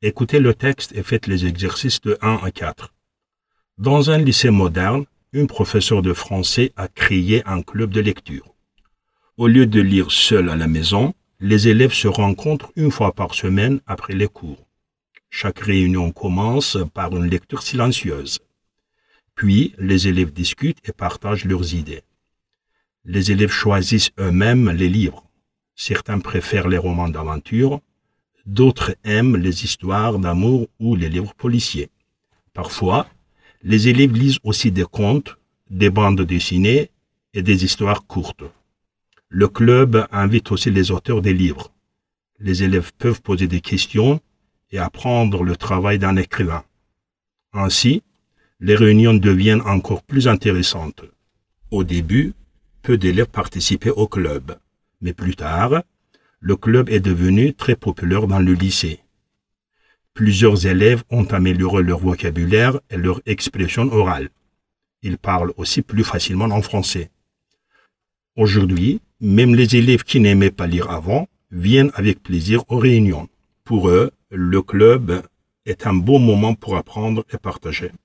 Écoutez le texte et faites les exercices de 1 à 4. Dans un lycée moderne, une professeure de français a créé un club de lecture. Au lieu de lire seul à la maison, les élèves se rencontrent une fois par semaine après les cours. Chaque réunion commence par une lecture silencieuse. Puis, les élèves discutent et partagent leurs idées. Les élèves choisissent eux-mêmes les livres. Certains préfèrent les romans d'aventure, d'autres aiment les histoires d'amour ou les livres policiers. Parfois, les élèves lisent aussi des contes, des bandes dessinées et des histoires courtes. Le club invite aussi les auteurs des livres. Les élèves peuvent poser des questions et apprendre le travail d'un écrivain. Ainsi, les réunions deviennent encore plus intéressantes. Au début, peu d'élèves participaient au club, mais plus tard, le club est devenu très populaire dans le lycée. Plusieurs élèves ont amélioré leur vocabulaire et leur expression orale. Ils parlent aussi plus facilement en français. Aujourd'hui, même les élèves qui n'aimaient pas lire avant viennent avec plaisir aux réunions. Pour eux, le club est un bon moment pour apprendre et partager.